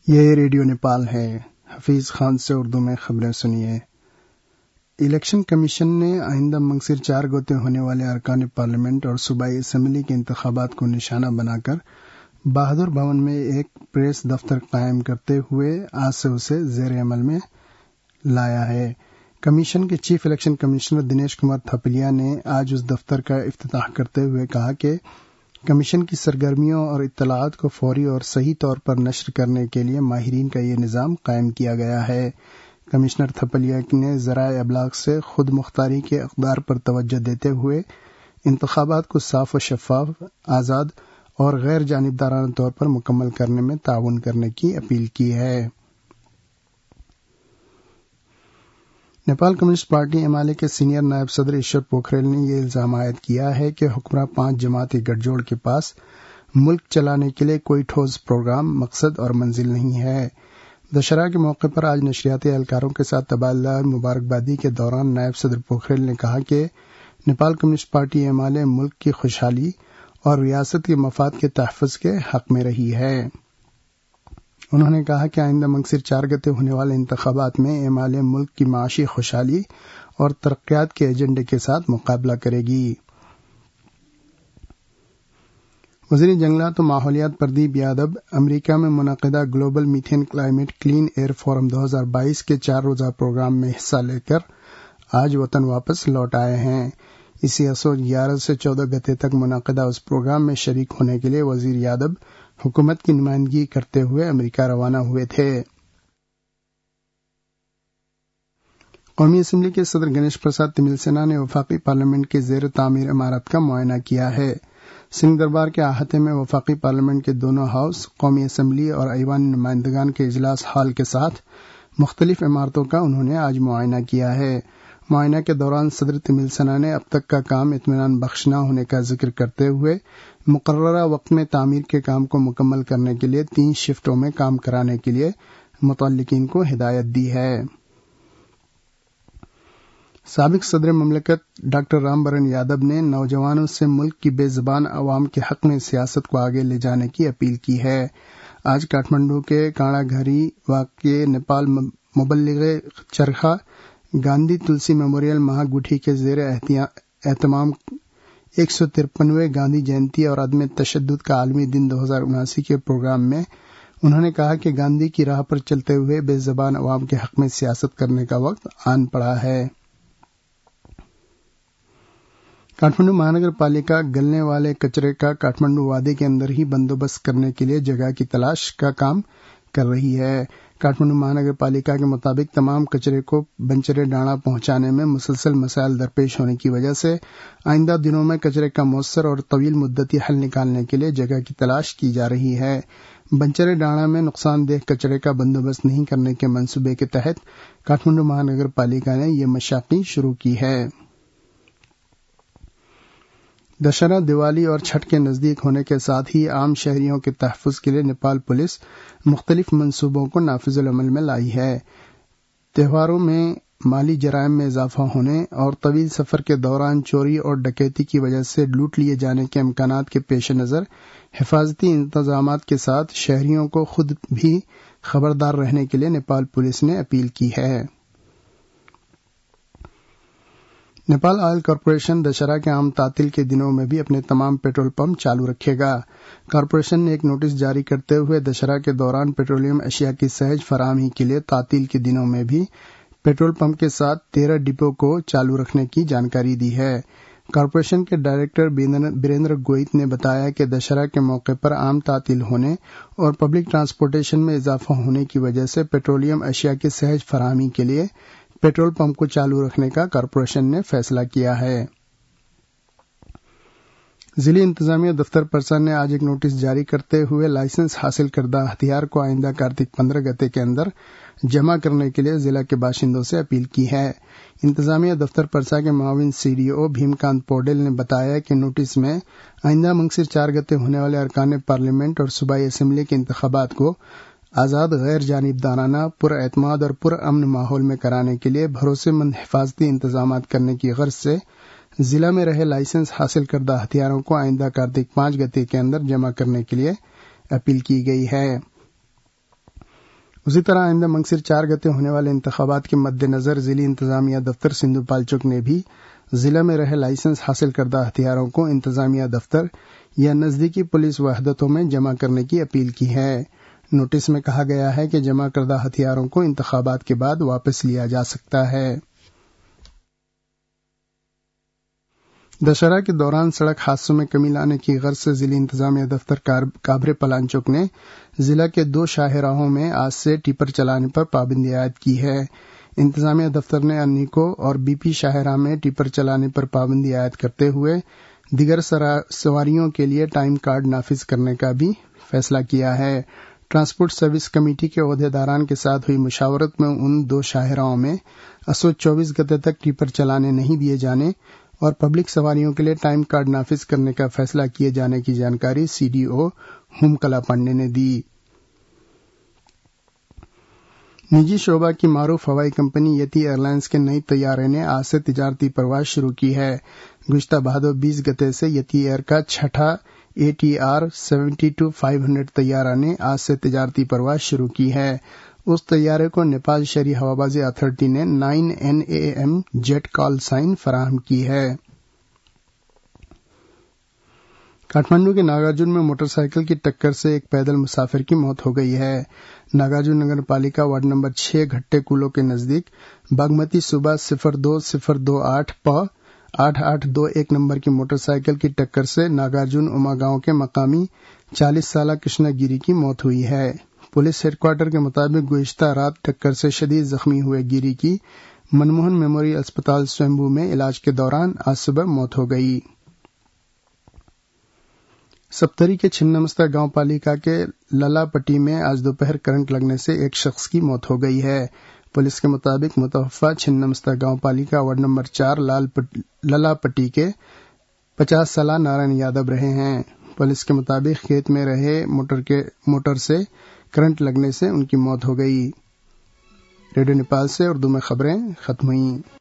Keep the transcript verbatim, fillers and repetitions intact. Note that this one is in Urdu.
یہ ریڈیو نیپال ہے۔ حفیظ خان سے اردو میں خبریں سنیے۔ الیکشن کمیشن نے آئندہ منگسر چار گوتے ہونے والے ارکان پارلیمنٹ اور صوبائی اسمبلی کے انتخابات کو نشانہ بنا کر بہادر بھون میں ایک پریس دفتر قائم کرتے ہوئے آج سے اسے زیر عمل میں لایا ہے۔ کمیشن کے chief election commissioner Dinesh Kumar Thapaliya نے آج اس دفتر کا افتتاح کرتے ہوئے کہا کہ کمیشن کی سرگرمیوں اور اطلاعات کو فوری اور صحیح طور پر نشر کرنے کے لیے ماہرین کا یہ نظام قائم کیا گیا ہے۔ کمشنر تھپلیا نے ذرائع ابلاغ سے خود مختاری کے اقدار پر توجہ دیتے ہوئے انتخابات کو صاف و شفاف، آزاد اور غیر جانبدارانہ طور پر مکمل کرنے میں تعاون کرنے کی اپیل کی ہے۔ Nepal communist party M L A کے سینئر نائب صدر ایشور پوکھریل نے یہ الزام عائد کیا ہے کہ حکمراں پانچ جماعتی گٹھ جوڑ کے پاس ملک چلانے کے لیے کوئی ٹھوس پروگرام، مقصد اور منزل نہیں ہے۔ دشہرا کے موقع پر آج نشریاتی اہلکاروں کے ساتھ تبادلہ مبارکبادی کے دوران نائب صدر پوکھریل نے کہا کہ Nepal communist party M L A ملک کی خوشحالی اور ریاست کے مفاد کے تحفظ کے حق میں رہی ہے۔ انہوں نے کہا کہ آئندہ منگسر چار گتے ہونے والے انتخابات میں ایم ایل اے ملک کی معاشی خوشحالی اور ترقیات کے ایجنڈے کے ساتھ مقابلہ کرے گی۔ وزیر جنگلات و ماحولیات پردیپ یادو امریکہ میں منعقدہ global methane climate clean air forum دو ہزار بائیس کے چار روزہ پروگرام میں حصہ لے کر آج وطن واپس لوٹ آئے ہیں۔ اسی اسو گیارہ سے چودہ گتے تک منعقدہ اس پروگرام میں شریک ہونے کے لیے وزیر یادو حکومت کی نمائندگی کرتے ہوئے امریکہ روانہ ہوئے تھے۔ قومی اسمبلی کے صدر گنیش پرساد تمل سینا نے وفاقی پارلیمنٹ کی زیر تعمیر عمارت کا معائنہ کیا ہے۔ سنگھ دربار کے احاطے میں وفاقی پارلیمنٹ کے دونوں ہاؤس، قومی اسمبلی اور ایوان نمائندگان کے اجلاس ہال کے ساتھ مختلف عمارتوں کا انہوں نے آج معائنہ کیا ہے۔ معائنہ کے دوران صدر تمل سینا نے اب تک کا کام اطمینان بخش نہ ہونے کا ذکر کرتے ہوئے مقررہ وقت میں تعمیر کے کام کو مکمل کرنے کے لیے تین شفٹوں میں کام کرانے کے لیے متعلقین کو ہدایت دی ہے۔ سابق صدر مملکت ڈاکٹر رام برن یادو نے نوجوانوں سے ملک کی بے زبان عوام کے حق میں سیاست کو آگے لے جانے کی اپیل کی ہے۔ آج کاٹھمنڈو کے کانڑا گھری واقع نیپال مبلغ چرخا گاندھی تلسی میموریل مہا گٹھی کے زیر اہتمام ایک سو ترپنوے گاندھی جینتی اور عدم تشدد کا عالمی دن دو ہزار اناسی کے پروگرام میں انہوں نے کہا کہ گاندھی کی راہ پر چلتے ہوئے بے زبان عوام کے حق میں سیاست کرنے کا وقت آن پڑا ہے۔ کاٹھمنڈو مہانگر پالیکا گلنے والے کچرے کا کاٹھمنڈو وادی کے اندر ہی بندوبست کرنے کے لیے جگہ کی تلاش کا کام کر رہی ہے۔ کاٹھمنڈو مہانگر پالیکا کے مطابق تمام کچرے کو بنچرے ڈانڑا پہنچانے میں مسلسل مسائل درپیش ہونے کی وجہ سے آئندہ دنوں میں کچرے کا مؤثر اور طویل مدتی حل نکالنے کے لیے جگہ کی تلاش کی جا رہی ہے۔ بنچرے ڈانڑا میں نقصان دہ کچرے کا بندوبست نہیں کرنے کے منصوبے کے تحت کاٹھمنڈو مہانگر پالیکا نے یہ مشاقی شروع کی ہے۔ دشہرا، دیوالی اور چھٹ کے نزدیک ہونے کے ساتھ ہی عام شہریوں کے تحفظ کے لیے نیپال پولیس مختلف منصوبوں کو نافذ العمل میں لائی ہے۔ تہواروں میں مالی جرائم میں اضافہ ہونے اور طویل سفر کے دوران چوری اور ڈکیتی کی وجہ سے لوٹ لیے جانے کے امکانات کے پیش نظر حفاظتی انتظامات کے ساتھ شہریوں کو خود بھی خبردار رہنے کے لیے نیپال پولیس نے اپیل کی ہے۔ نیپال آئل کارپوریشن دشہرا کے عام تعطیل کے دنوں میں بھی اپنے تمام پیٹرول پمپ چالو رکھے گا۔ کارپوریشن نے ایک نوٹس جاری کرتے ہوئے دشہرا کے دوران پیٹرولیم اشیاء کی سہج فراہمی کے لیے تعطیل کے دنوں میں بھی پیٹرول پمپ کے ساتھ تیرہ ڈپو کو چالو رکھنے کی جانکاری دی ہے۔ کارپوریشن کے ڈائریکٹر بیریندر گوئت نے بتایا کہ دشہرا کے موقع پر عام تعطیل ہونے اور پبلک ٹرانسپورٹیشن میں اضافہ ہونے کی وجہ سے پیٹرولیم اشیاء کی سہج فراہمی کے لیے پیٹرول پمپ کو چالو رکھنے کا کارپوریشن نے فیصلہ کیا ہے۔ ضلع انتظامیہ دفتر پرسا نے آج ایک نوٹس جاری کرتے ہوئے لائسنس حاصل کردہ ہتھیار کو آئندہ کارتک پندرہ گتے کے اندر جمع کرنے کے لیے ضلع کے باشندوں سے اپیل کی ہے۔ انتظامیہ دفتر پرسا کے معاون سی ڈی او بھیم کانت پوڈیل نے بتایا کہ نوٹس میں آئندہ منگسر چار گتے ہونے والے ارکان پارلیمنٹ اور صوبائی اسمبلی کے انتخابات کو آزاد، غیر جانبدارانہ، پر اعتماد اور پر امن ماحول میں کرانے کے لیے بھروسے مند حفاظتی انتظامات کرنے کی غرض سے ضلع میں رہے لائسنس حاصل کردہ ہتھیاروں کو آئندہ کارتک پانچ گتے کے اندر جمع کرنے کے لیے اپیل کی گئی ہے۔ उसी तरह आइंदा मंगसिर चार गते होने वाले इंतखाबात के मद्देनजर जिली इंतजामिया दफ्तर सिंधु पालचोक ने भी जिला में रहे लाइसेंस हासिल करदा हथियारों को इंतजामिया दफ्तर या नजदीकी पुलिस वहदतों में जमा करने की अपील की है। नोटिस में कहा गया है कि जमा करदा हथियारों को इंतखाबात के बाद वापस लिया जा सकता है। दशहरा के दौरान सड़क हादसों में कमी लाने की गर्ज से जिला इंतजामिया दफ्तर काबरे पलांचोक ने जिला के दो शाहराहों में आज से टिपर चलाने पर पाबंदी आयद की है। इंतजामिया दफ्तर ने अन्निको और बीपी शाहराह में टिपर चलाने पर पाबंदी आयद करते हुए दिगर सवारियों के लिए टाइम कार्ड नाफिज करने का भी फैसला किया है। ट्रांसपोर्ट सर्विस कमेटी के ओहदेदारान के साथ हुई मुशावरत में उन दो शाहराहों में असो चौबीस गते तक टिपर चलाने नहीं दिए जाने और पब्लिक सवारियों के लिए टाइम कार्ड नाफिज करने का फैसला किए जाने की जानकारी सीडीओ हुमकला पांडे ने दी। निजी शोबा की मारूफ हवाई कंपनी यति एयरलाइंस के नई तैयारे ने आज से तिजारती परवाज शुरू की है। गुज़िश्ता भादो बीस गते से यति एयर का छठा ATR seventy two five hundred तैयारा ने आज से तिजारती परवाज शुरू की है। उस तैयारे को नेपाल शहरी हवाबाजी अथॉरिटी ने nine N A M jet call sign फराहम की है। काठमांडू के नागार्जुन में मोटरसाइकिल की टक्कर से एक पैदल मुसाफिर की मौत हो गई है। नागार्जुन नगर पालिका वार्ड नंबर छह घट्टे कुलो के नजदीक बागमती सुबह सिफर दो सिफर दो आठ प आठ आठ दो एक नंबर की मोटरसाइकिल की टक्कर से नागार्जुन उमा गांव के मकामी चालीस साल कृष्णा गिरी की मौत हुई है। पुलिस हेडक्वार्टर के मुताबिक गुज़िश्ता रात टक्कर से शदीद जख्मी हुए गिरी की मनमोहन मेमोरियल अस्पताल स्वयंभू में इलाज के दौरान आज सुबह मौत हो गई। सप्तरी के छिन्नमस्ता गांव पालिका के ललापट्टी में आज दोपहर करंट लगने से एक शख्स की मौत हो गई है। पुलिस के मुताबिक मुतवफ़ा छिन्नमस्ता गांव पालिका वार्ड नंबर चार ललापट्टी के पचास साल नारायण यादव रहे हैं। पुलिस के मुताबिक खेत में रहे मोटर के मोटर से करंट लगने से उनकी मौत हो गई। रेडियो नेपाल से उर्दू में खबरें खत्म हुई।